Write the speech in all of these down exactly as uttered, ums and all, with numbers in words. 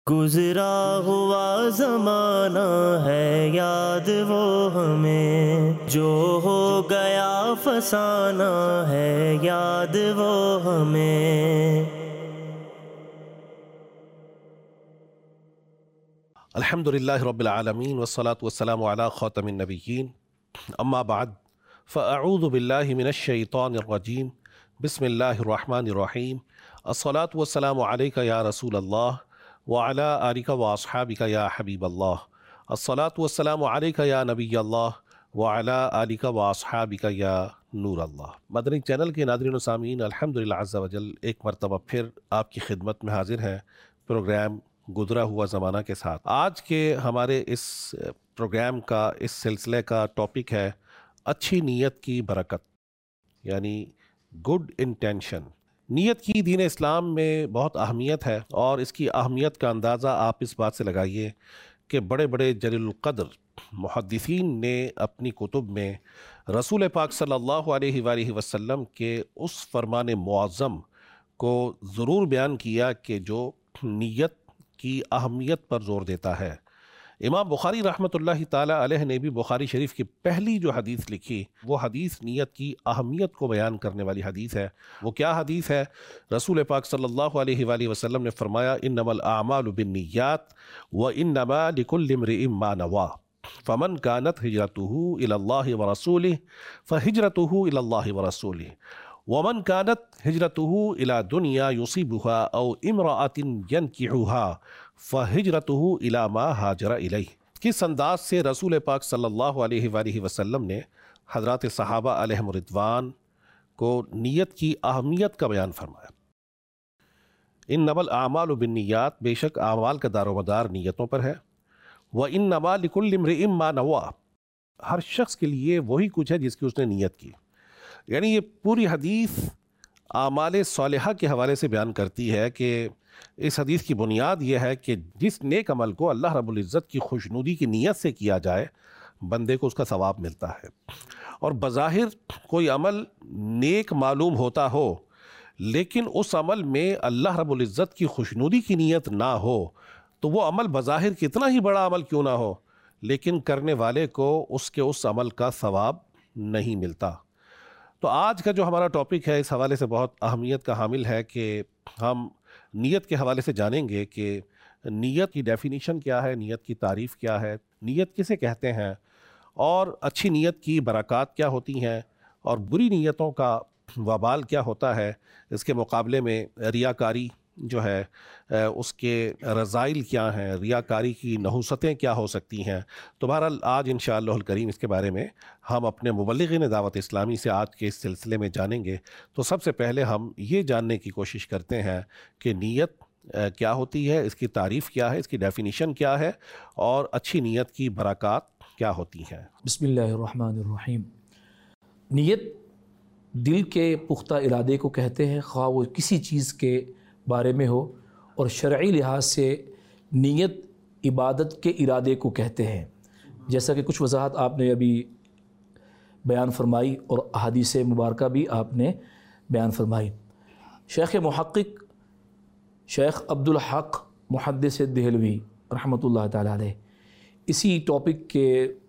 گزرا ہوا زمانہ ہے یاد وہ ہمیں، جو ہو گیا فسانہ ہے یاد وہ ہمیں۔ الحمدللہ رب العالمین والصلاة والسلام علی خاتم النبیین، اما بعد فاعوذ باللہ من الشیطان الرجیم، بسم اللہ الرحمن الرحیم۔ الصلاة والسلام علیک یا رسول اللہ وعلی آلک واصحابک یا حبیب اللہ۔ الصلاة والسلام علیک یا نبی اللہ وعلی آلک واصحابک یا نور اللہ۔ مدنی چینل کے ناظرین و سامعین، الحمدللہ عز وجل ایک مرتبہ پھر آپ کی خدمت میں حاضر ہیں پروگرام گزرا ہوا زمانہ کے ساتھ۔ آج کے ہمارے اس پروگرام کا، اس سلسلے کا ٹاپک ہے اچھی نیت کی برکت، یعنی گڈ انٹینشن۔ نیت کی دین اسلام میں بہت اہمیت ہے، اور اس کی اہمیت کا اندازہ آپ اس بات سے لگائیے کہ بڑے بڑے جلیل القدر محدثین نے اپنی کتب میں رسول پاک صلی اللہ علیہ وآلہ وسلم کے اس فرمان معظم کو ضرور بیان کیا کہ جو نیت کی اہمیت پر زور دیتا ہے۔ امام بخاری رحمۃ اللہ تعالی علیہ نے بھی بخاری شریف کی پہلی جو حدیث لکھی، وہ حدیث نیت کی اہمیت کو بیان کرنے والی حدیث ہے۔ وہ کیا حدیث ہے؟ رسول پاک صلی اللہ علیہ وآلہ وسلم نے فرمایا، انما الاعمال بالنیات وانما لکل امرئ ما نوى فمن كانت هجرته الى الله ورسوله فهجرته الى الله ورسوله ومن كانت هجرته الى دنيا يصيبها او امرأة ينكحها فهجرته الى ما هاجر الیہ۔ کس انداز سے رسول پاک صلی اللہ علیہ وآلہ وسلم نے حضرات صحابہ علیہم رضوان کو نیت کی اہمیت کا بیان فرمایا۔ انما الاعمال بالنیات، بے شک اعمال کا دار و مدار نیتوں پر ہے۔ وانما لکل امرئ ما نوى، ہر شخص کے لیے وہی کچھ ہے جس کی اس نے نیت کی۔ یعنی یہ پوری حدیث اعمال صالحہ کے حوالے سے بیان کرتی ہے کہ اس حدیث کی بنیاد یہ ہے کہ جس نیک عمل کو اللہ رب العزت کی خوشنودی کی نیت سے کیا جائے، بندے کو اس کا ثواب ملتا ہے۔ اور بظاہر کوئی عمل نیک معلوم ہوتا ہو، لیکن اس عمل میں اللہ رب العزت کی خوشنودی کی نیت نہ ہو، تو وہ عمل بظاہر کتنا ہی بڑا عمل کیوں نہ ہو، لیکن کرنے والے کو اس کے اس عمل کا ثواب نہیں ملتا۔ تو آج کا جو ہمارا ٹاپک ہے اس حوالے سے بہت اہمیت کا حامل ہے کہ ہم نیت کے حوالے سے جانیں گے کہ نیت کی ڈیفینیشن کیا ہے، نیت کی تعریف کیا ہے، نیت کسے کہتے ہیں، اور اچھی نیت کی برکات کیا ہوتی ہیں، اور بری نیتوں کا وبال کیا ہوتا ہے، اس کے مقابلے میں ریاکاری جو ہے اس کے رذائل کیا ہیں، ریاکاری کی نحوستیں کیا ہو سکتی ہیں۔ تو بہرحال آج انشاءاللہ الکریم اس کے بارے میں ہم اپنے مبلغین دعوت اسلامی سے آج کے اس سلسلے میں جانیں گے۔ تو سب سے پہلے ہم یہ جاننے کی کوشش کرتے ہیں کہ نیت کیا ہوتی ہے، اس کی تعریف کیا ہے، اس کی ڈیفینیشن کیا ہے، اور اچھی نیت کی برکات کیا ہوتی ہیں۔ بسم اللہ الرحمن الرحیم۔ نیت دل کے پختہ ارادے کو کہتے ہیں، خواہ وہ کسی چیز کے بارے میں ہو، اور شرعی لحاظ سے نیت عبادت کے ارادے کو کہتے ہیں، جیسا کہ کچھ وضاحت آپ نے ابھی بیان فرمائی اور احادیث مبارکہ بھی آپ نے بیان فرمائی۔ شیخ محقق شیخ عبدالحق محدث دہلوی رحمۃ اللہ تعالیٰ علیہ اسی ٹاپک کے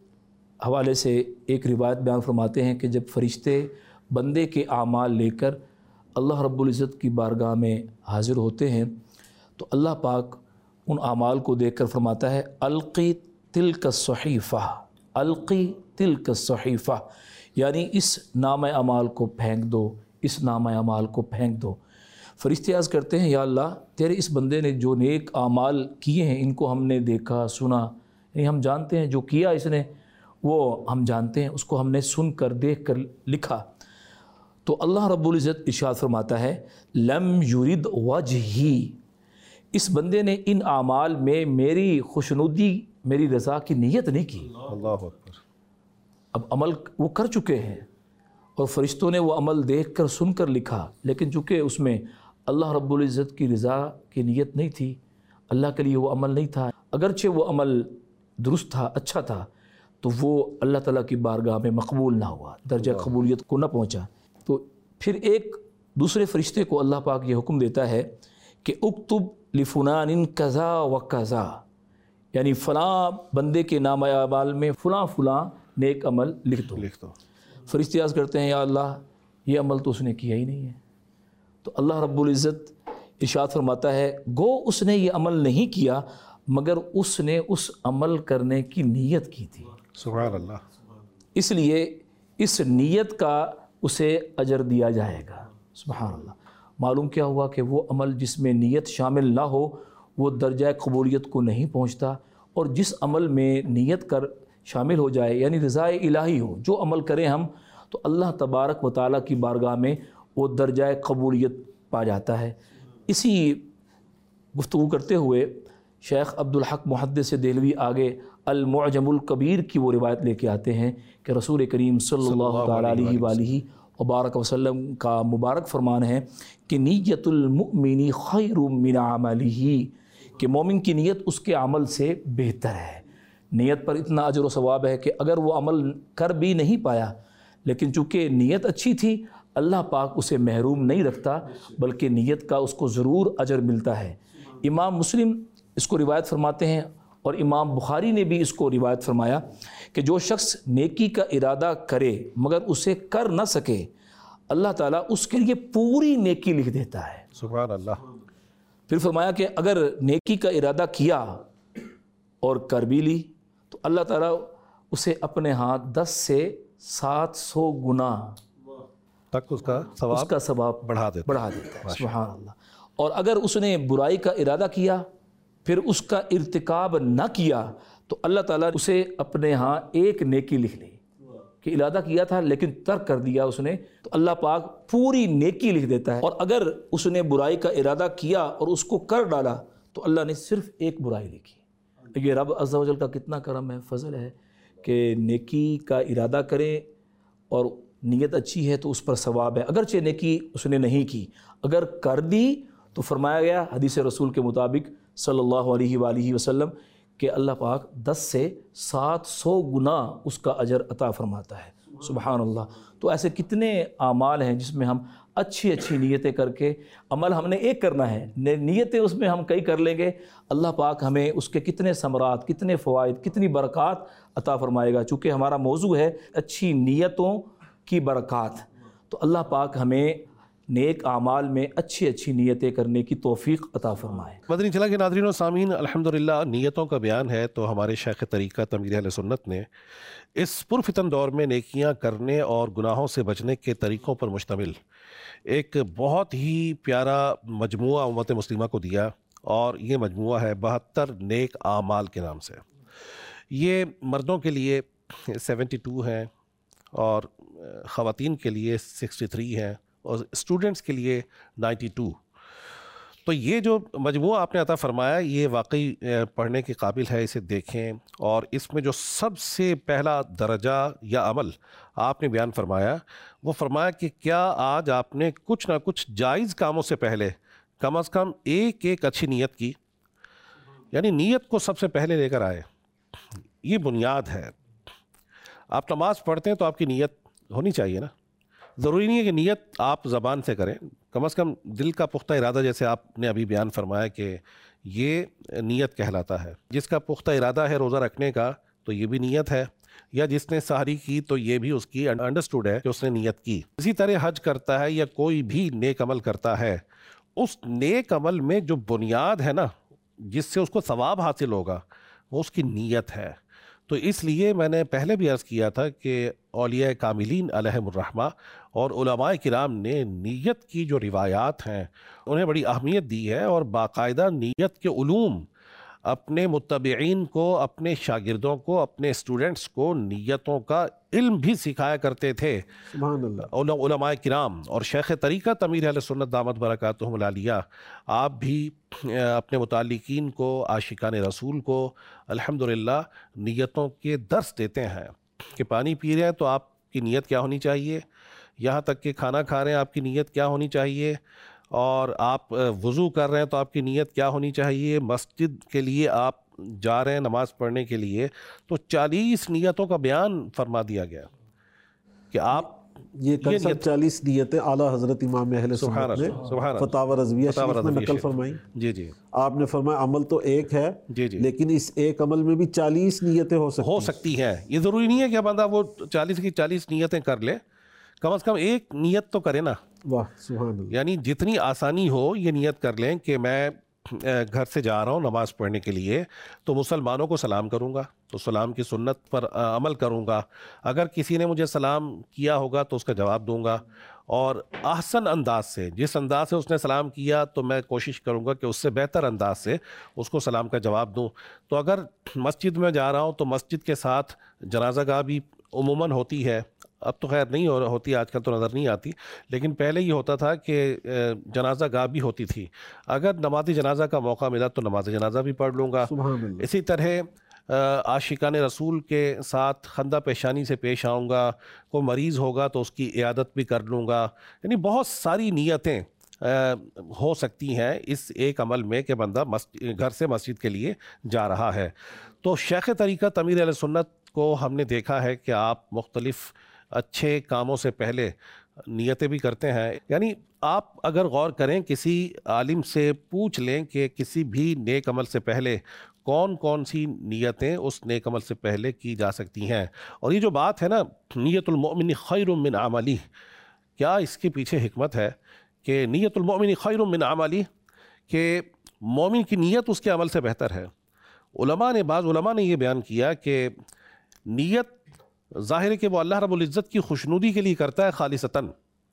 حوالے سے ایک روایت بیان فرماتے ہیں کہ جب فرشتے بندے کے اعمال لے کر اللہ رب العزت کی بارگاہ میں حاضر ہوتے ہیں، تو اللہ پاک ان اعمال کو دیکھ کر فرماتا ہے، القی تلک الصحیفہ، القی تلک الصحیفہ، یعنی اس نامہ اعمال کو پھینک دو، اس نامہ اعمال کو پھینک دو۔ فرشتے عرض کرتے ہیں، یا اللہ، تیرے اس بندے نے جو نیک اعمال کیے ہیں ان کو ہم نے دیکھا، سنا، یعنی ہم جانتے ہیں جو کیا اس نے وہ ہم جانتے ہیں، اس کو ہم نے سن کر دیکھ کر لکھا۔ تو اللہ رب العزت ارشاد فرماتا ہے، لم یرد وجہی، اس بندے نے ان اعمال میں میری خوشنودی، میری رضا کی نیت نہیں کی۔ اللہ اکبر۔ اب عمل وہ کر چکے ہیں، اور فرشتوں نے وہ عمل دیکھ کر سن کر لکھا، لیکن چونکہ اس میں اللہ رب العزت کی رضا کی نیت نہیں تھی، اللہ کے لیے وہ عمل نہیں تھا، اگرچہ وہ عمل درست تھا، اچھا تھا، تو وہ اللہ تعالیٰ کی بارگاہ میں مقبول نہ ہوا، درجہ قبولیت کو نہ پہنچا۔ تو پھر ایک دوسرے فرشتے کو اللہ پاک یہ حکم دیتا ہے کہ اکتب لفلان کذا و کذا، یعنی فلاں بندے کے نام اعمال میں فلاں فلاں نیک عمل لکھ دو لکھ دو۔ فرشتے عرض کرتے ہیں یا اللہ یہ عمل تو اس نے کیا ہی نہیں ہے، تو اللہ رب العزت ارشاد فرماتا ہے گو اس نے یہ عمل نہیں کیا مگر اس نے اس عمل کرنے کی نیت کی تھی، سبحان اللہ۔ اس لیے اس نیت کا اسے اجر دیا جائے گا۔ سبحان اللہ۔ معلوم کیا ہوا کہ وہ عمل جس میں نیت شامل نہ ہو وہ درجہ قبولیت کو نہیں پہنچتا، اور جس عمل میں نیت کر شامل ہو جائے یعنی رضا الہی ہو، جو عمل کریں ہم تو اللہ تبارک و تعالیٰ کی بارگاہ میں وہ درجہ قبولیت پا جاتا ہے۔ اسی گفتگو کرتے ہوئے شیخ عبدالحق محدث دہلوی آگے المعجم الکبیر کی وہ روایت لے کے آتے ہیں کہ رسول کریم صلی اللہ تعالیٰ علیہ وآلہ وبارک وسلم کا مبارک فرمان ہے کہ نیت المؤمن خیر من عملہ، کہ مومن کی نیت اس کے عمل سے بہتر ہے۔ نیت پر اتنا اجر و ثواب ہے کہ اگر وہ عمل کر بھی نہیں پایا لیکن چونکہ نیت اچھی تھی اللہ پاک اسے محروم نہیں رکھتا بلکہ نیت کا اس کو ضرور اجر ملتا ہے۔ امام مسلم اس کو روایت فرماتے ہیں اور امام بخاری نے بھی اس کو روایت فرمایا کہ جو شخص نیکی کا ارادہ کرے مگر اسے کر نہ سکے اللہ تعالیٰ اس کے لیے پوری نیکی لکھ دیتا ہے۔ سبحان اللہ۔ پھر فرمایا کہ اگر نیکی کا ارادہ کیا اور کر بھی لی تو اللہ تعالیٰ اسے اپنے ہاتھ دس سے سات سو گنا تک اس کا ثواب اس کا ثواب بڑھا دیتا بڑھا دیتا ہے۔ سبحان اللہ۔ اور اگر اس نے برائی کا ارادہ کیا پھر اس کا ارتکاب نہ کیا تو اللہ تعالیٰ اسے اپنے ہاں ایک نیکی لکھ لی کہ ارادہ کیا تھا لیکن ترک کر دیا اس نے، تو اللہ پاک پوری نیکی لکھ دیتا ہے۔ اور اگر اس نے برائی کا ارادہ کیا اور اس کو کر ڈالا تو اللہ نے صرف ایک برائی لکھی۔ یہ رب عز و جل کا کتنا کرم ہے، فضل ہے کہ نیکی کا ارادہ کریں اور نیت اچھی ہے تو اس پر ثواب ہے، اگرچہ نیکی اس نے نہیں کی، اگر کر دی تو فرمایا گیا حدیث رسول کے مطابق صلی اللہ علیہ وآلہ وسلم کہ اللہ پاک دس سے سات سو گنا اس کا اجر عطا فرماتا ہے۔ سبحان اللہ۔ تو ایسے کتنے اعمال ہیں جس میں ہم اچھی اچھی نیتیں کر کے، عمل ہم نے ایک کرنا ہے، نیتیں اس میں ہم کئی کر لیں گے، اللہ پاک ہمیں اس کے کتنے ثمرات، کتنے فوائد، کتنی برکات عطا فرمائے گا۔ چونکہ ہمارا موضوع ہے اچھی نیتوں کی برکات، تو اللہ پاک ہمیں نیک اعمال میں اچھی اچھی نیتیں کرنے کی توفیق عطا فرمائے۔ مدنی چلا کے ناظرین و سامعین، الحمدللہ نیتوں کا بیان ہے تو ہمارے شیخ طریقہ امیر اہل سنت نے اس پرفتن دور میں نیکیاں کرنے اور گناہوں سے بچنے کے طریقوں پر مشتمل ایک بہت ہی پیارا مجموعہ امت مسلمہ کو دیا، اور یہ مجموعہ ہے بہتر نیک اعمال کے نام سے۔ یہ مردوں کے لیے سیونٹی ٹو ہیں اور خواتین کے لیے سکسٹی تھری ہیں اور اسٹوڈنٹس کے لیے نائنٹی ٹو۔ تو یہ جو مجموعہ آپ نے عطا فرمایا یہ واقعی پڑھنے کے قابل ہے، اسے دیکھیں۔ اور اس میں جو سب سے پہلا درجہ یا عمل آپ نے بیان فرمایا وہ فرمایا کہ کیا آج آپ نے کچھ نہ کچھ جائز کاموں سے پہلے کم از کم ایک ایک اچھی نیت کی، یعنی نیت کو سب سے پہلے لے کر آئے۔ یہ بنیاد ہے۔ آپ نماز پڑھتے ہیں تو آپ کی نیت ہونی چاہیے نا، ضروری نہیں ہے کہ نیت آپ زبان سے کریں، کم از کم دل کا پختہ ارادہ، جیسے آپ نے ابھی بیان فرمایا کہ یہ نیت کہلاتا ہے۔ جس کا پختہ ارادہ ہے روزہ رکھنے کا تو یہ بھی نیت ہے، یا جس نے سحری کی تو یہ بھی اس کی انڈرسٹوڈ ہے کہ اس نے نیت کی۔ اسی طرح حج کرتا ہے یا کوئی بھی نیک عمل کرتا ہے، اس نیک عمل میں جو بنیاد ہے نا جس سے اس کو ثواب حاصل ہوگا وہ اس کی نیت ہے۔ تو اس لیے میں نے پہلے بھی عرض کیا تھا کہ اولیاء کاملین علیہم الرحمہ اور علماء کرام نے نیت کی جو روایات ہیں انہیں بڑی اہمیت دی ہے، اور باقاعدہ نیت کے علوم اپنے متبعین کو، اپنے شاگردوں کو، اپنے اسٹوڈنٹس کو نیتوں کا علم بھی سکھایا کرتے تھے سبحان اللہ علماء کرام۔ اور شیخ طریقہ امیر اہل سنت دامت برکاتہم العالیہ آپ بھی اپنے متعلقین کو، عاشقان رسول کو الحمدللہ نیتوں کے درس دیتے ہیں کہ پانی پی رہے ہیں تو آپ کی نیت کیا ہونی چاہیے، یہاں تک کہ کھانا کھا رہے ہیں آپ کی نیت کیا ہونی چاہیے، اور آپ وضو کر رہے ہیں تو آپ کی نیت کیا ہونی چاہیے، مسجد کے لیے آپ جا رہے ہیں نماز پڑھنے کے لیے تو چالیس نیتوں کا بیان فرما دیا گیا کہ آپ یہ کنسب چالیس نیتیں اعلیٰ حضرت امام اہل سنت نے فتاوی رضویہ شریف میں نقل فرمائی. جی جی آپ نے فرمایا عمل تو ایک ہے جی جی لیکن اس ایک عمل میں بھی چالیس نیتیں ہو سکتی ہو سکتی ہیں. یہ ضروری نہیں ہے کہ بندہ وہ چالیس کی چالیس نیتیں کر لے, کم از کم ایک نیت تو کرے نا. واہ سبحان اللہ. یعنی جتنی آسانی ہو یہ نیت کر لیں کہ میں گھر سے جا رہا ہوں نماز پڑھنے کے لیے تو مسلمانوں کو سلام کروں گا, تو سلام کی سنت پر عمل کروں گا. اگر کسی نے مجھے سلام کیا ہوگا تو اس کا جواب دوں گا, اور احسن انداز سے, جس انداز سے اس نے سلام کیا تو میں کوشش کروں گا کہ اس سے بہتر انداز سے اس کو سلام کا جواب دوں. تو اگر مسجد میں جا رہا ہوں تو مسجد کے ساتھ جنازہ گاہ بھی عموماً ہوتی ہے. اب تو خیر نہیں ہوتی, آج کل تو نظر نہیں آتی, لیکن پہلے یہ ہوتا تھا کہ جنازہ گاہ بھی ہوتی تھی. اگر نماز جنازہ کا موقع ملا تو نماز جنازہ بھی پڑھ لوں گا. اسی طرح عاشقان رسول کے ساتھ خندہ پیشانی سے پیش آؤں گا. کوئی مریض ہوگا تو اس کی عیادت بھی کر لوں گا. یعنی بہت ساری نیتیں ہو سکتی ہیں اس ایک عمل میں کہ بندہ گھر سے مسجد کے لیے جا رہا ہے. تو شیخ طریقت امیر اہل سنت کو ہم نے دیکھا ہے کہ آپ مختلف اچھے کاموں سے پہلے نیتیں بھی کرتے ہیں. یعنی آپ اگر غور کریں, کسی عالم سے پوچھ لیں کہ کسی بھی نیک عمل سے پہلے کون کون سی نیتیں اس نیک عمل سے پہلے کی جا سکتی ہیں. اور یہ جو بات ہے نا نیت المؤمن خیر من عملی, کیا اس کے پیچھے حکمت ہے کہ نیت المؤمن خیر من عملی, کہ مومن کی نیت اس کے عمل سے بہتر ہے. علماء نے بعض علماء نے یہ بیان کیا کہ نیت ظاہر ہے کہ وہ اللہ رب العزت کی خوشنودی کے لیے کرتا ہے خالصتاً,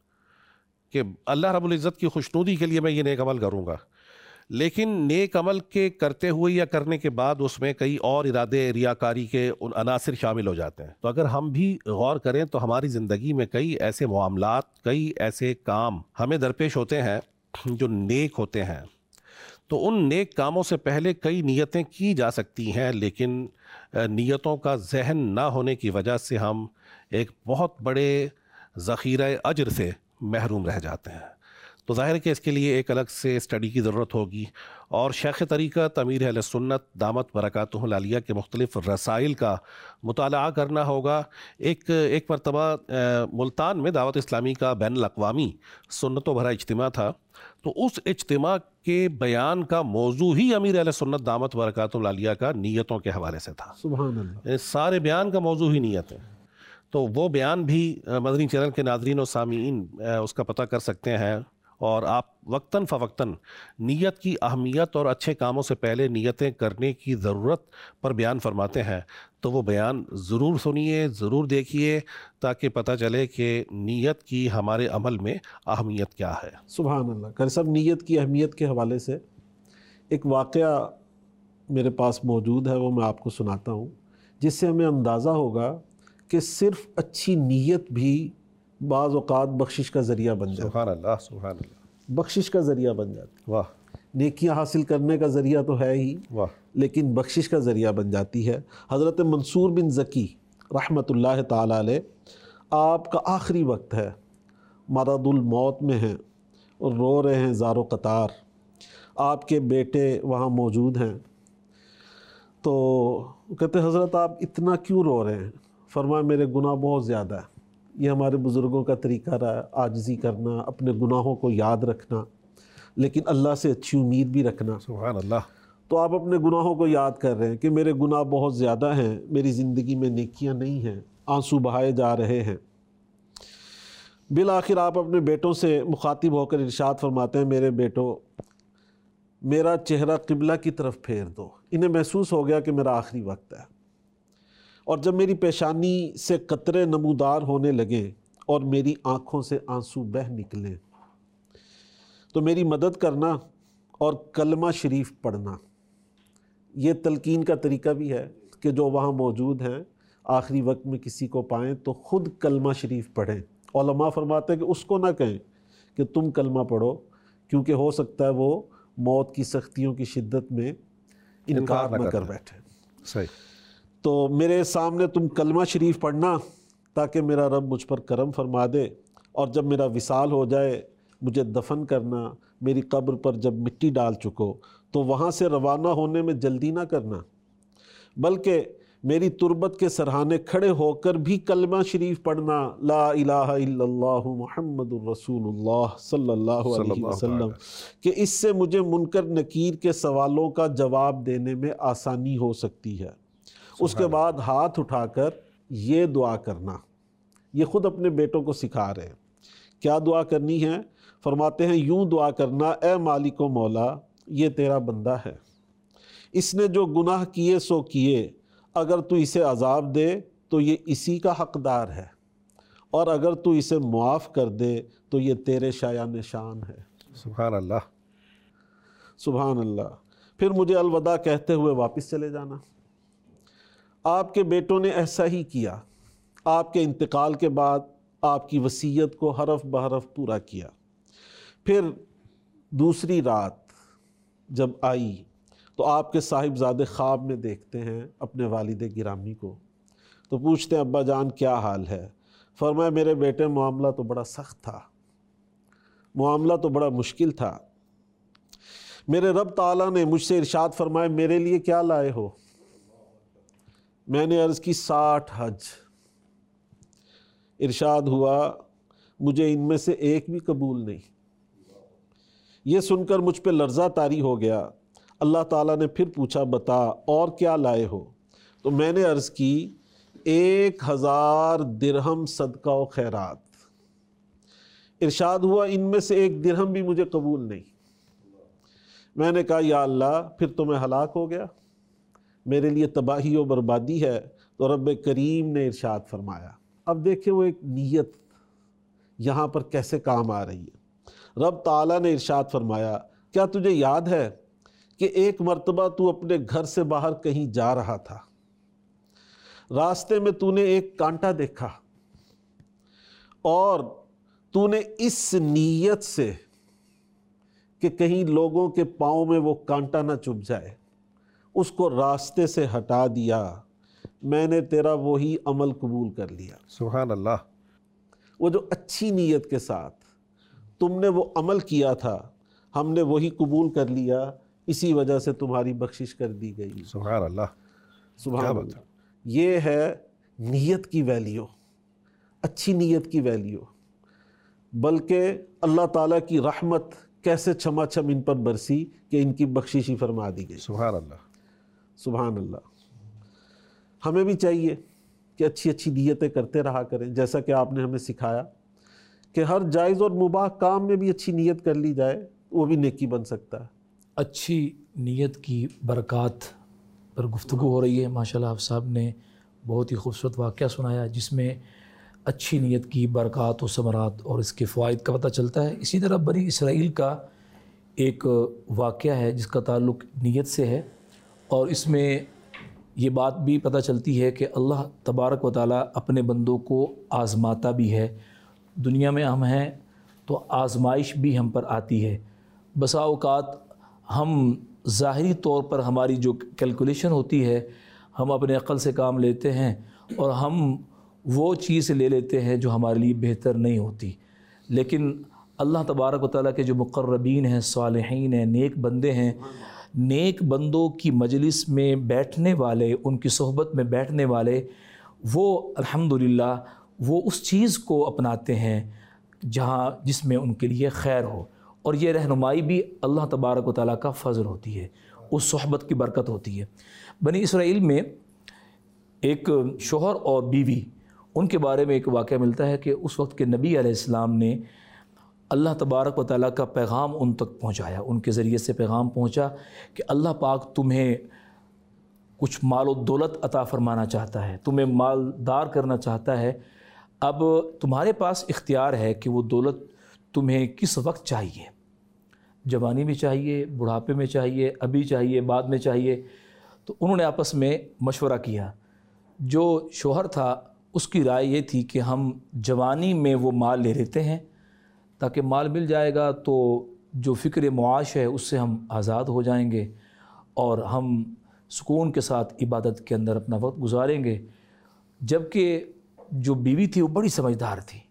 کہ اللہ رب العزت کی خوشنودی کے لیے میں یہ نیک عمل کروں گا. لیکن نیک عمل کے کرتے ہوئے یا کرنے کے بعد اس میں کئی اور ارادے ریاکاری کے ان عناصر شامل ہو جاتے ہیں. تو اگر ہم بھی غور کریں تو ہماری زندگی میں کئی ایسے معاملات, کئی ایسے کام ہمیں درپیش ہوتے ہیں جو نیک ہوتے ہیں. تو ان نیک کاموں سے پہلے کئی نیتیں کی جا سکتی ہیں, لیکن نیتوں کا ذہن نہ ہونے کی وجہ سے ہم ایک بہت بڑے ذخیرہ اجر سے محروم رہ جاتے ہیں. تو ظاہر ہے کہ اس کے لیے ایک الگ سے اسٹڈی کی ضرورت ہوگی, اور شیخ طریقت امیر اہل سنت دامت برکاتہ العالیہ کے مختلف رسائل کا مطالعہ کرنا ہوگا. ایک ایک مرتبہ ملتان میں دعوت اسلامی کا بین الاقوامی سنتوں بھرا اجتماع تھا, تو اس اجتماع کے بیان کا موضوع ہی امیر اہل سنت دامت برکاتہ العالیہ کا نیتوں کے حوالے سے تھا. سبحان اللہ. یعنی سارے بیان کا موضوع ہی نیت ہے. تو وہ بیان بھی مدنی چینل کے ناظرین و سامعین اس کا پتہ کر سکتے ہیں, اور آپ وقتاً فوقتاً نیت کی اہمیت اور اچھے کاموں سے پہلے نیتیں کرنے کی ضرورت پر بیان فرماتے ہیں. تو وہ بیان ضرور سنیے, ضرور دیکھیے, تاکہ پتہ چلے کہ نیت کی ہمارے عمل میں اہمیت کیا ہے. سبحان اللہ. قاری صاحب, نیت کی اہمیت کے حوالے سے ایک واقعہ میرے پاس موجود ہے, وہ میں آپ کو سناتا ہوں, جس سے ہمیں اندازہ ہوگا کہ صرف اچھی نیت بھی بعض اوقات بخشش کا ذریعہ بن جاتی ہے. سبحان اللہ سبحان اللہ. بخشش کا ذریعہ بن جاتی ہے. واہ. نیکیاں حاصل کرنے کا ذریعہ تو ہے ہی, واہ, لیکن بخشش کا ذریعہ بن جاتی ہے. حضرت منصور بن زکی رحمۃ اللہ تعالی علیہ, آپ کا آخری وقت ہے, مرض الموت میں ہیں اور رو رہے ہیں زار و قطار. آپ کے بیٹے وہاں موجود ہیں, تو کہتے حضرت آپ اتنا کیوں رو رہے ہیں؟ فرمایا میرے گناہ بہت زیادہ ہے. یہ ہمارے بزرگوں کا طریقہ رہا ہے, عاجزی کرنا, اپنے گناہوں کو یاد رکھنا, لیکن اللہ سے اچھی امید بھی رکھنا. سبحان اللہ. تو آپ اپنے گناہوں کو یاد کر رہے ہیں کہ میرے گناہ بہت زیادہ ہیں, میری زندگی میں نیکیاں نہیں ہیں, آنسو بہائے جا رہے ہیں. بالآخر آپ اپنے بیٹوں سے مخاطب ہو کر ارشاد فرماتے ہیں, میرے بیٹو میرا چہرہ قبلہ کی طرف پھیر دو. انہیں محسوس ہو گیا کہ میرا آخری وقت ہے, اور جب میری پیشانی سے قطرے نمودار ہونے لگے اور میری آنکھوں سے آنسو بہہ نکلیں تو میری مدد کرنا اور کلمہ شریف پڑھنا. یہ تلقین کا طریقہ بھی ہے کہ جو وہاں موجود ہیں آخری وقت میں کسی کو پائیں تو خود کلمہ شریف پڑھیں. علماء فرماتے ہیں کہ اس کو نہ کہیں کہ تم کلمہ پڑھو, کیونکہ ہو سکتا ہے وہ موت کی سختیوں کی شدت میں انکار نہ کر بیٹھے. صحیح. تو میرے سامنے تم کلمہ شریف پڑھنا تاکہ میرا رب مجھ پر کرم فرما دے, اور جب میرا وصال ہو جائے مجھے دفن کرنا, میری قبر پر جب مٹی ڈال چکو تو وہاں سے روانہ ہونے میں جلدی نہ کرنا, بلکہ میری تربت کے سرہانے کھڑے ہو کر بھی کلمہ شریف پڑھنا، لا الہ الا اللہ محمد الرسول اللہ صلی اللہ علیہ وسلم، کہ اس سے مجھے منکر نکیر کے سوالوں کا جواب دینے میں آسانی ہو سکتی ہے۔ اس کے بعد ہاتھ اٹھا کر یہ دعا کرنا، یہ خود اپنے بیٹوں کو سکھا رہے ہیں۔ کیا دعا کرنی ہے؟ فرماتے ہیں یوں دعا کرنا، اے مالک و مولا، یہ تیرا بندہ ہے، اس نے جو گناہ کیے سو کیے، اگر تو اسے عذاب دے تو یہ اسی کا حقدار ہے، اور اگر تو اسے معاف کر دے تو یہ تیرے شایان شان ہے۔ سبحان اللہ، سبحان اللہ۔ پھر مجھے الوداع کہتے ہوئے واپس چلے جانا۔ آپ کے بیٹوں نے ایسا ہی کیا۔ آپ کے انتقال کے بعد آپ کی وصیت کو حرف بحرف پورا کیا۔ پھر دوسری رات جب آئی تو آپ کے صاحبزادے خواب میں دیکھتے ہیں اپنے والد گرامی کو، تو پوچھتے ہیں ابا جان کیا حال ہے؟ فرمایا میرے بیٹے معاملہ تو بڑا سخت تھا، معاملہ تو بڑا مشکل تھا۔ میرے رب تعالیٰ نے مجھ سے ارشاد فرمایا میرے لیے کیا لائے ہو؟ میں نے عرض کی ساٹھ حج۔ ارشاد ہوا مجھے ان میں سے ایک بھی قبول نہیں۔ یہ سن کر مجھ پہ لرزہ طاری ہو گیا۔ اللہ تعالیٰ نے پھر پوچھا بتا اور کیا لائے ہو؟ تو میں نے عرض کی ایک ہزار درہم صدقہ و خیرات۔ ارشاد ہوا ان میں سے ایک درہم بھی مجھے قبول نہیں۔ میں نے کہا یا اللہ پھر تو میں ہلاک ہو گیا، میرے لیے تباہی و بربادی ہے۔ تو رب کریم نے ارشاد فرمایا، اب دیکھیں وہ ایک نیت یہاں پر کیسے کام آ رہی ہے۔ رب تعالیٰ نے ارشاد فرمایا کیا تجھے یاد ہے کہ ایک مرتبہ تو اپنے گھر سے باہر کہیں جا رہا تھا، راستے میں تو نے ایک کانٹا دیکھا اور تو نے اس نیت سے کہ کہیں لوگوں کے پاؤں میں وہ کانٹا نہ چبھ جائے اس کو راستے سے ہٹا دیا، میں نے تیرا وہی عمل قبول کر لیا۔ سبحان اللہ۔ وہ جو اچھی نیت کے ساتھ تم نے وہ عمل کیا تھا ہم نے وہی قبول کر لیا، اسی وجہ سے تمہاری بخشش کر دی گئی۔ سبحان اللہ، سبحان کیا اللہ۔ بات ہے۔ یہ ہے نیت کی ویلیو، اچھی نیت کی ویلیو۔ بلکہ اللہ تعالیٰ کی رحمت کیسے چھما چھم ان پر برسی کہ ان کی بخشش ہی فرما دی گئی۔ سبحان اللہ، سبحان اللہ۔ ہمیں بھی چاہیے کہ اچھی اچھی نیتیں کرتے رہا کریں، جیسا کہ آپ نے ہمیں سکھایا کہ ہر جائز اور مباح کام میں بھی اچھی نیت کر لی جائے وہ بھی نیکی بن سکتا ہے۔ اچھی نیت کی برکات پر گفتگو ہو رہی ہے۔ ماشاءاللہ آپ صاحب نے بہت ہی خوبصورت واقعہ سنایا جس میں اچھی نیت کی برکات و ثمرات اور اس کے فوائد کا پتہ چلتا ہے۔ اسی طرح بنی اسرائیل کا ایک واقعہ ہے جس کا تعلق نیت سے ہے، اور اس میں یہ بات بھی پتہ چلتی ہے کہ اللہ تبارک و تعالیٰ اپنے بندوں کو آزماتا بھی ہے۔ دنیا میں ہم ہیں تو آزمائش بھی ہم پر آتی ہے۔ بسا اوقات ہم ظاہری طور پر ہماری جو کیلکولیشن ہوتی ہے ہم اپنے عقل سے کام لیتے ہیں اور ہم وہ چیز لے لیتے ہیں جو ہمارے لیے بہتر نہیں ہوتی، لیکن اللہ تبارک و تعالیٰ کے جو مقربین ہیں، صالحین ہیں، نیک بندے ہیں، نیک بندوں کی مجلس میں بیٹھنے والے، ان کی صحبت میں بیٹھنے والے، وہ الحمدللہ وہ اس چیز کو اپناتے ہیں جہاں جس میں ان کے لیے خیر ہو، اور یہ رہنمائی بھی اللہ تبارک و تعالیٰ کا فضل ہوتی ہے، اس صحبت کی برکت ہوتی ہے۔ بنی اسرائیل میں ایک شوہر اور بیوی، ان کے بارے میں ایک واقعہ ملتا ہے کہ اس وقت کے نبی علیہ السلام نے اللہ تبارک و تعالیٰ کا پیغام ان تک پہنچایا، ان کے ذریعے سے پیغام پہنچا کہ اللہ پاک تمہیں کچھ مال و دولت عطا فرمانا چاہتا ہے، تمہیں مالدار کرنا چاہتا ہے، اب تمہارے پاس اختیار ہے کہ وہ دولت تمہیں کس وقت چاہیے، جوانی میں چاہیے، بڑھاپے میں چاہیے، ابھی چاہیے، بعد میں چاہیے۔ تو انہوں نے آپس میں مشورہ کیا۔ جو شوہر تھا اس کی رائے یہ تھی کہ ہم جوانی میں وہ مال لے لیتے ہیں تاکہ مال مل جائے گا تو جو فکر معاش ہے اس سے ہم آزاد ہو جائیں گے اور ہم سکون کے ساتھ عبادت کے اندر اپنا وقت گزاریں گے۔ جبکہ جو بیوی تھی وہ بڑی سمجھدار تھی،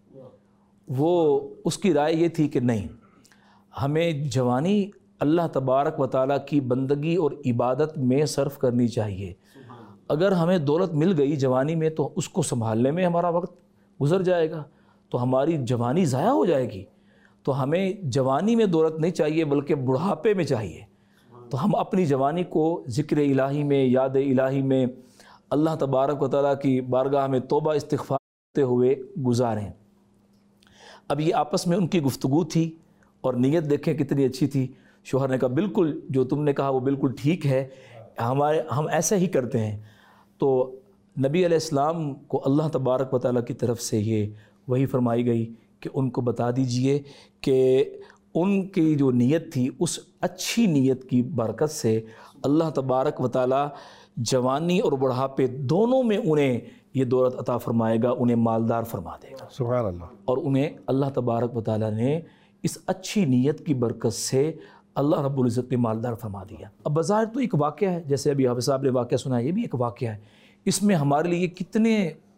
وہ اس کی رائے یہ تھی کہ نہیں، ہمیں جوانی اللہ تبارک و تعالیٰ کی بندگی اور عبادت میں صرف کرنی چاہیے۔ اگر ہمیں دولت مل گئی جوانی میں تو اس کو سنبھالنے میں ہمارا وقت گزر جائے گا تو ہماری جوانی ضائع ہو جائے گی. تو ہمیں جوانی میں دولت نہیں چاہیے بلکہ بڑھاپے میں چاہیے. تو ہم اپنی جوانی کو ذکر الہی میں، یاد الہی میں، اللہ تبارک و تعالیٰ کی بارگاہ میں توبہ استغفار کرتے ہوئے گزاریں. اب یہ آپس میں ان کی گفتگو تھی اور نیت دیکھیں کتنی اچھی تھی. شوہر نے کہا بالکل جو تم نے کہا وہ بالکل ٹھیک ہے، ہمارے ہم ایسا ہی کرتے ہیں. تو نبی علیہ السلام کو اللہ تبارک و تعالیٰ کی طرف سے یہ وحی فرمائی گئی کہ ان کو بتا دیجئے کہ ان کی جو نیت تھی اس اچھی نیت کی برکت سے اللہ تبارک و تعالیٰ جوانی اور بڑھاپے دونوں میں انہیں یہ دولت عطا فرمائے گا، انہیں مالدار فرما دے گا. سبحان اللہ. اور انہیں اللہ تبارک و تعالیٰ نے اس اچھی نیت کی برکت سے اللہ رب العزت نے مالدار فرما دیا. اب بظاہر تو ایک واقعہ ہے، جیسے ابھی حافظ صاحب نے واقعہ سنا، یہ بھی ایک واقعہ ہے. اس میں ہمارے لیے کتنے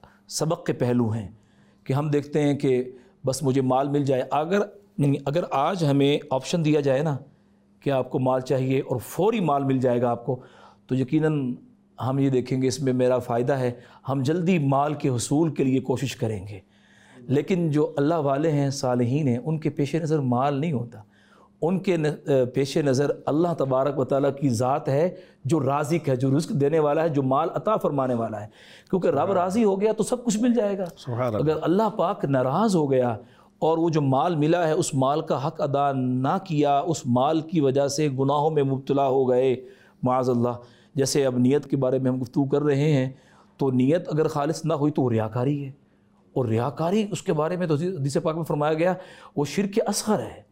سبق کے پہلو ہیں کہ ہم دیکھتے ہیں کہ بس مجھے مال مل جائے. اگر اگر آج ہمیں آپشن دیا جائے نا کہ آپ کو مال چاہیے اور فوری مال مل جائے گا آپ کو، تو یقیناً ہم یہ دیکھیں گے اس میں میرا فائدہ ہے، ہم جلدی مال کے حصول کے لیے کوشش کریں گے. لیکن جو اللہ والے ہیں، صالحین ہیں، ان کے پیش نظر مال نہیں ہوتا. ان کے پیش نظر اللہ تبارک و تعالیٰ کی ذات ہے جو رازق ہے، جو رزق دینے والا ہے، جو مال عطا فرمانے والا ہے. کیونکہ رب راضی ہو گیا تو سب کچھ مل جائے گا. اگر اللہ پاک ناراض ہو گیا اور وہ جو مال ملا ہے اس مال کا حق ادا نہ کیا، اس مال کی وجہ سے گناہوں میں مبتلا ہو گئے معاذ اللہ. جیسے اب نیت کے بارے میں ہم گفتگو کر رہے ہیں تو نیت اگر خالص نہ ہوئی تو وہ ریاکاری ہے، اور ریاکاری اس کے بارے میں تو حدیث پاک میں فرمایا گیا وہ شرک اصغر ہے.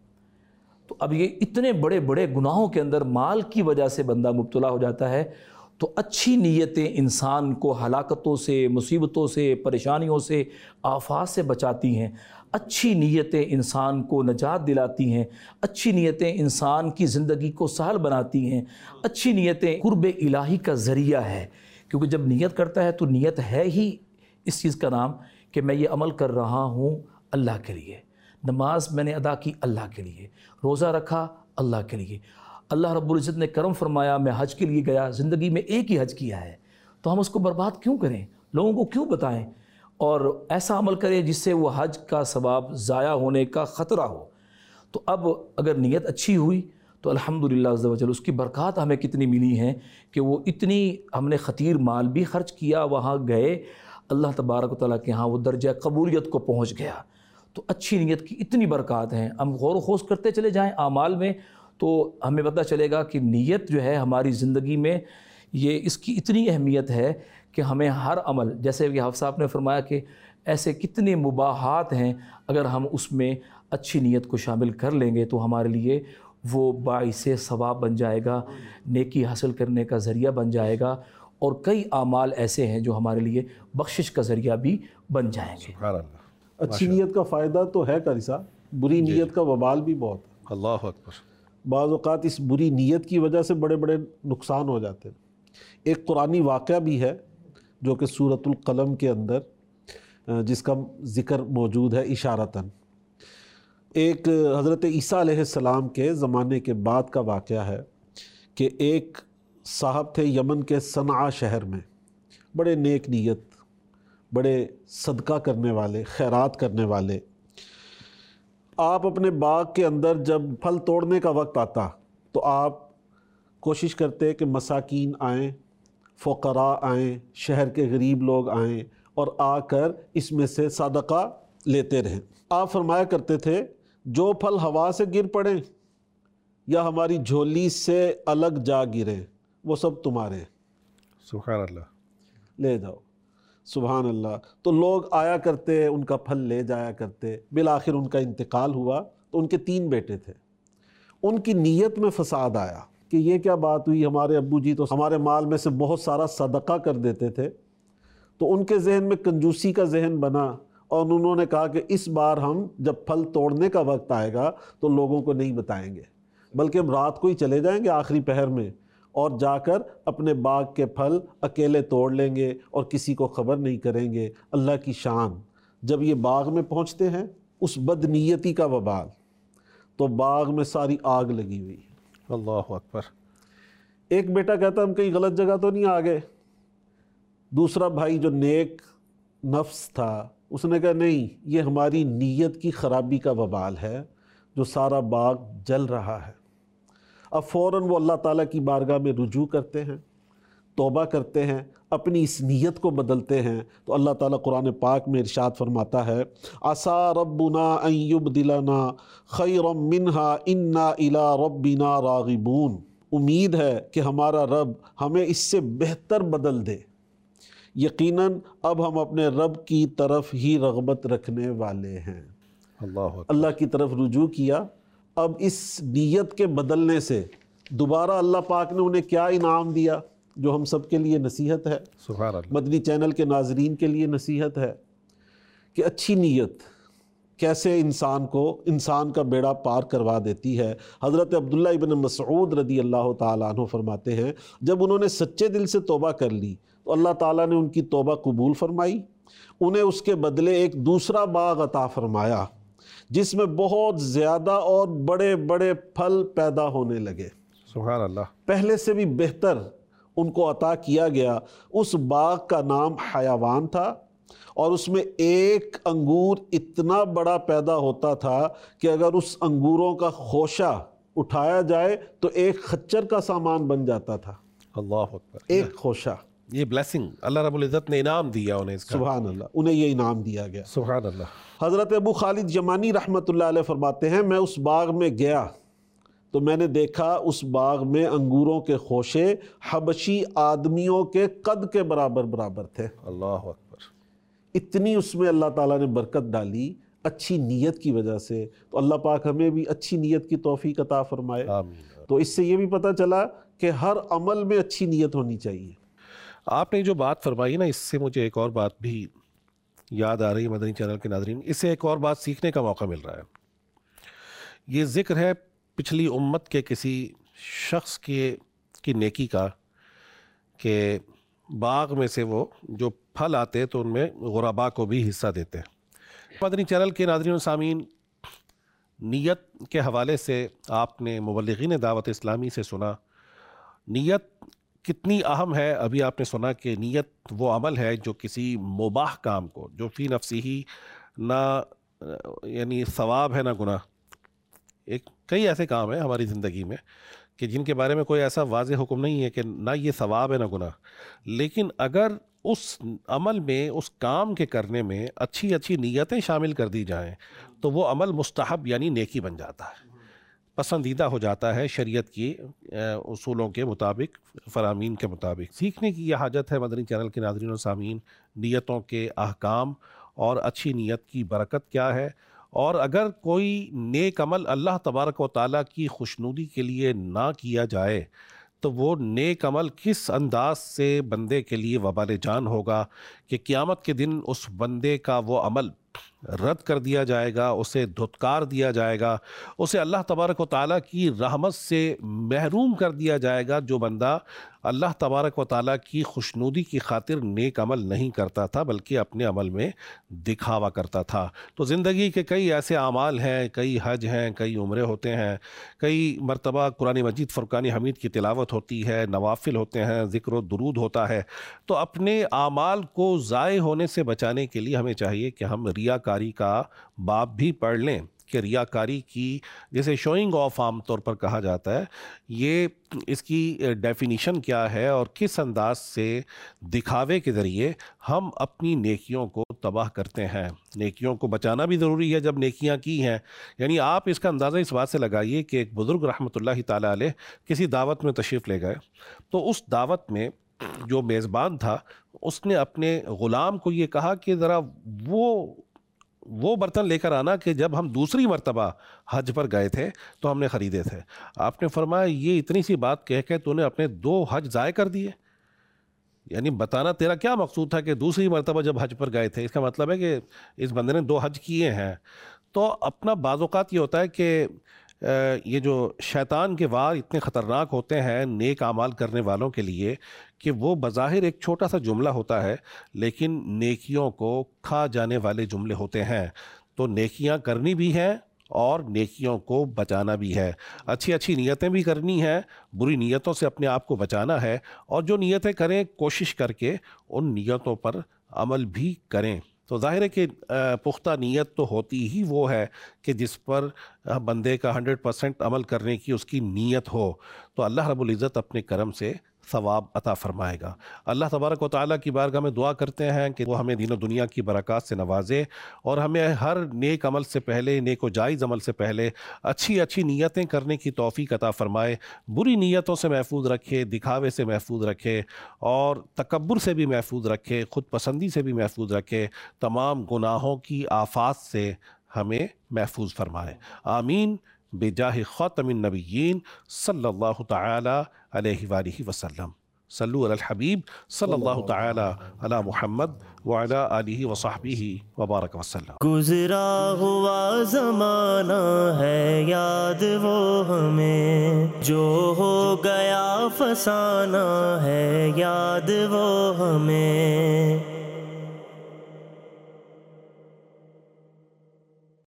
تو اب یہ اتنے بڑے بڑے گناہوں کے اندر مال کی وجہ سے بندہ مبتلا ہو جاتا ہے. تو اچھی نیتیں انسان کو ہلاکتوں سے، مصیبتوں سے، پریشانیوں سے، آفات سے بچاتی ہیں. اچھی نیتیں انسان کو نجات دلاتی ہیں. اچھی نیتیں انسان کی زندگی کو سہل بناتی ہیں. اچھی نیتیں قرب الہی کا ذریعہ ہے. کیونکہ جب نیت کرتا ہے تو نیت ہے ہی اس چیز کا نام کہ میں یہ عمل کر رہا ہوں اللہ کے لیے. نماز میں نے ادا کی اللہ کے لیے، روزہ رکھا اللہ کے لیے. اللہ رب العزت نے کرم فرمایا، میں حج کے لیے گیا، زندگی میں ایک ہی حج کیا ہے، تو ہم اس کو برباد کیوں کریں؟ لوگوں کو کیوں بتائیں؟ اور ایسا عمل کریں جس سے وہ حج کا ثواب ضائع ہونے کا خطرہ ہو. تو اب اگر نیت اچھی ہوئی تو الحمدللہ عز و جل اس کی برکات ہمیں کتنی ملی ہیں کہ وہ اتنی ہم نے خطیر مال بھی خرچ کیا، وہاں گئے، اللہ تبارک و تعالیٰ کے ہاں وہ درجہ قبولیت کو پہنچ گیا. تو اچھی نیت کی اتنی برکات ہیں. ہم غور و خوض کرتے چلے جائیں اعمال میں تو ہمیں پتہ چلے گا کہ نیت جو ہے ہماری زندگی میں یہ اس کی اتنی اہمیت ہے کہ ہمیں ہر عمل، جیسے کہ حافظ صاحب نے فرمایا کہ ایسے کتنے مباحات ہیں، اگر ہم اس میں اچھی نیت کو شامل کر لیں گے تو ہمارے لیے وہ باعث ثواب بن جائے گا، نیکی حاصل کرنے کا ذریعہ بن جائے گا. اور کئی اعمال ایسے ہیں جو ہمارے لیے بخشش کا ذریعہ بھی بن جائیں گے. سبحان اللہ. اچھی نیت کا فائدہ تو ہے قاری صاحب، بری نیت کا وبال بھی بہت ہے. اللہ اکبر. بعض اوقات اس بری نیت کی وجہ سے بڑے بڑے نقصان ہو جاتے ہیں. ایک قرآنی واقعہ بھی ہے جو کہ سورۃ القلم کے اندر جس کا ذکر موجود ہے اشارتاً. ایک حضرت عیسیٰ علیہ السلام کے زمانے کے بعد کا واقعہ ہے کہ ایک صاحب تھے یمن کے صنعا شہر میں، بڑے نیک نیت، بڑے صدقہ کرنے والے، خیرات کرنے والے. آپ اپنے باغ کے اندر جب پھل توڑنے کا وقت آتا تو آپ کوشش کرتے کہ مساکین آئیں، فقراء آئیں، شہر کے غریب لوگ آئیں اور آ کر اس میں سے صدقہ لیتے رہیں. آپ فرمایا کرتے تھے جو پھل ہوا سے گر پڑیں یا ہماری جھولی سے الگ جا گریں وہ سب تمہارے ہیں. سبحان اللہ. لے جاؤ. سبحان اللہ. تو لوگ آیا کرتے، ان کا پھل لے جایا کرتے. بالآخر ان کا انتقال ہوا تو ان کے تین بیٹے تھے. ان کی نیت میں فساد آیا کہ یہ کیا بات ہوئی، ہمارے ابو جی تو ہمارے مال میں سے بہت سارا صدقہ کر دیتے تھے. تو ان کے ذہن میں کنجوسی کا ذہن بنا اور انہوں نے کہا کہ اس بار ہم جب پھل توڑنے کا وقت آئے گا تو لوگوں کو نہیں بتائیں گے، بلکہ ہم رات کو ہی چلے جائیں گے آخری پہر میں اور جا کر اپنے باغ کے پھل اکیلے توڑ لیں گے اور کسی کو خبر نہیں کریں گے. اللہ کی شان. جب یہ باغ میں پہنچتے ہیں اس بدنیتی کا وبال، تو باغ میں ساری آگ لگی ہوئی. اللہ اکبر. ایک بیٹا کہتا ہم کہیں غلط جگہ تو نہیں آ گئے، دوسرا بھائی جو نیک نفس تھا اس نے کہا نہیں، یہ ہماری نیت کی خرابی کا وبال ہے جو سارا باغ جل رہا ہے۔ اب فوراً وہ اللہ تعالیٰ کی بارگاہ میں رجوع کرتے ہیں، توبہ کرتے ہیں، اپنی اس نیت کو بدلتے ہیں، تو اللہ تعالیٰ قرآن پاک میں ارشاد فرماتا ہے عَسَىٰ رَبُّنَا أَن يُبْدِلَنَا خَيْرًا مِّنْهَا إِنَّا إِلَىٰ رَبِّنَا رَاغِبُونَ، امید ہے کہ ہمارا رب ہمیں اس سے بہتر بدل دے، یقیناً اب ہم اپنے رب کی طرف ہی رغبت رکھنے والے ہیں۔ اللہ اکبر۔ اللہ کی طرف رجوع کیا۔ اب اس نیت کے بدلنے سے دوبارہ اللہ پاک نے انہیں کیا انعام دیا جو ہم سب کے لیے نصیحت ہے، سبحان اللہ۔ مدنی چینل کے ناظرین کے لیے نصیحت ہے کہ اچھی نیت کیسے انسان کو انسان کا بیڑا پار کروا دیتی ہے۔ حضرت عبداللہ ابن مسعود رضی اللہ تعالیٰ عنہ فرماتے ہیں جب انہوں نے سچے دل سے توبہ کر لی تو اللہ تعالیٰ نے ان کی توبہ قبول فرمائی، انہیں اس کے بدلے ایک دوسرا باغ عطا فرمایا جس میں بہت زیادہ اور بڑے بڑے پھل پیدا ہونے لگے، سبحان اللہ۔ پہلے سے بھی بہتر ان کو عطا کیا گیا۔ اس باغ کا نام حیوان تھا اور اس میں ایک انگور اتنا بڑا پیدا ہوتا تھا کہ اگر اس انگوروں کا خوشہ اٹھایا جائے تو ایک خچر کا سامان بن جاتا تھا، اللہ اکبر۔ ایک خوشہ۔ یہ بلیسنگ اللہ رب العزت نے انعام دیا انہیں اس کا۔ سبحان اللہ، انہیں یہ انعام دیا گیا۔ سبحان اللہ۔ حضرت ابو خالد یمانی رحمۃ اللہ علیہ فرماتے ہیں میں اس باغ میں گیا تو میں نے دیکھا اس باغ میں انگوروں کے خوشے حبشی آدمیوں کے قد کے برابر برابر تھے۔ اللہ اکبر۔ اتنی اس میں اللہ تعالیٰ نے برکت ڈالی اچھی نیت کی وجہ سے۔ تو اللہ پاک ہمیں بھی اچھی نیت کی توفیق عطا فرمائے۔ آمین۔ تو اس سے یہ بھی پتہ چلا کہ ہر عمل میں اچھی نیت ہونی چاہیے۔ آپ نے جو بات فرمائی نا، اس سے مجھے ایک اور بات بھی یاد آ رہی ہے مدنی چینل کے ناظرین، اس سے ایک اور بات سیکھنے کا موقع مل رہا ہے۔ یہ ذکر ہے پچھلی امت کے کسی شخص کے کی نیکی کا کہ باغ میں سے وہ جو پھل آتے تو ان میں غرباء کو بھی حصہ دیتے ہیں۔ مدنی چینل کے ناظرین و سامعین، نیت کے حوالے سے آپ نے مبلغین دعوت اسلامی سے سنا نیت کتنی اہم ہے۔ ابھی آپ نے سنا کہ نیت وہ عمل ہے جو کسی مباح کام کو، جو فی نفسی ہی نہ یعنی ثواب ہے نہ گناہ، ایک کئی ایسے کام ہیں ہماری زندگی میں کہ جن کے بارے میں کوئی ایسا واضح حکم نہیں ہے کہ نہ یہ ثواب ہے نہ گناہ، لیکن اگر اس عمل میں، اس کام کے کرنے میں اچھی اچھی نیتیں شامل کر دی جائیں تو وہ عمل مستحب یعنی نیکی بن جاتا ہے، پسندیدہ ہو جاتا ہے شریعت کی اصولوں کے مطابق، فرامین کے مطابق۔ سیکھنے کی یہ حاجت ہے مدنی چینل کے ناظرین و سامعین، نیتوں کے احکام اور اچھی نیت کی برکت کیا ہے، اور اگر کوئی نیک عمل اللہ تبارک و تعالیٰ کی خوشنودی کے لیے نہ کیا جائے تو وہ نیک عمل کس انداز سے بندے کے لیے وبال جان ہوگا کہ قیامت کے دن اس بندے کا وہ عمل رد کر دیا جائے گا، اسے دھتکار دیا جائے گا، اسے اللہ تبارک و تعالیٰ کی رحمت سے محروم کر دیا جائے گا، جو بندہ اللہ تبارک و تعالیٰ کی خوشنودی کی خاطر نیک عمل نہیں کرتا تھا بلکہ اپنے عمل میں دکھاوا کرتا تھا۔ تو زندگی کے کئی ایسے اعمال ہیں، کئی حج ہیں، کئی عمرے ہوتے ہیں، کئی مرتبہ قرآن مجید فرقان حمید کی تلاوت ہوتی ہے، نوافل ہوتے ہیں، ذکر و درود ہوتا ہے۔ تو اپنے اعمال کو ضائع ہونے سے بچانے کے لیے ہمیں چاہیے کہ ہم ریاکاری کا باب بھی پڑھ لیں کہ ریاکاری کی جیسے شوئنگ آف عام طور پر کہا جاتا ہے، یہ اس کی ڈیفینیشن کیا ہے اور کس انداز سے دکھاوے کے ذریعے ہم اپنی نیکیوں کو تباہ کرتے ہیں۔ نیکیوں کو بچانا بھی ضروری ہے جب نیکیاں کی ہیں، یعنی آپ اس کا اندازہ اس بات سے لگائیے کہ ایک بزرگ رحمۃ اللہ تعالیٰ علیہ کسی دعوت میں تشریف لے گئے تو اس دعوت میں جو میزبان تھا اس نے اپنے غلام کو یہ کہا کہ ذرا وہ وہ برتن لے کر آنا کہ جب ہم دوسری مرتبہ حج پر گئے تھے تو ہم نے خریدے تھے۔ آپ نے فرمایا یہ اتنی سی بات کہہ کے تو نے اپنے دو حج ضائع کر دیے، یعنی بتانا تیرا کیا مقصود تھا کہ دوسری مرتبہ جب حج پر گئے تھے، اس کا مطلب ہے کہ اس بندے نے دو حج کیے ہیں۔ تو اپنا بعض اوقات یہ ہوتا ہے کہ یہ جو شیطان کے وار اتنے خطرناک ہوتے ہیں نیک اعمال کرنے والوں کے لیے کہ وہ بظاہر ایک چھوٹا سا جملہ ہوتا ہے لیکن نیکیوں کو کھا جانے والے جملے ہوتے ہیں۔ تو نیکیاں کرنی بھی ہیں اور نیکیوں کو بچانا بھی ہے۔ اچھی اچھی نیتیں بھی کرنی ہیں، بری نیتوں سے اپنے آپ کو بچانا ہے، اور جو نیتیں کریں کوشش کر کے ان نیتوں پر عمل بھی کریں۔ تو ظاہر ہے کہ پختہ نیت تو ہوتی ہی وہ ہے کہ جس پر بندے کا ہنڈریڈ پرسنٹ عمل کرنے کی اس کی نیت ہو، تو اللہ رب العزت اپنے کرم سے ثواب عطا فرمائے گا۔ اللہ تبارک و تعالیٰ کی بارگاہ میں دعا کرتے ہیں کہ وہ ہمیں دین و دنیا کی برکات سے نوازے، اور ہمیں ہر نیک عمل سے پہلے، نیک و جائز عمل سے پہلے اچھی اچھی نیتیں کرنے کی توفیق عطا فرمائے، بری نیتوں سے محفوظ رکھے، دکھاوے سے محفوظ رکھے، اور تکبر سے بھی محفوظ رکھے، خود پسندی سے بھی محفوظ رکھے، تمام گناہوں کی آفات سے ہمیں محفوظ فرمائے۔ آمین بجاہ خاتم النبیین صلی اللہ تعالی علیہ وآلہ وسلم۔ صلو علی الحبیب صلی اللہ تعالی علی محمد وعلی آلہ وصحبہ وبارک وسلم۔ گزرا ہوا زمانہ ہے یاد وہ ہمیں، جو ہو گیا فسانہ ہے یاد وہ ہمیں۔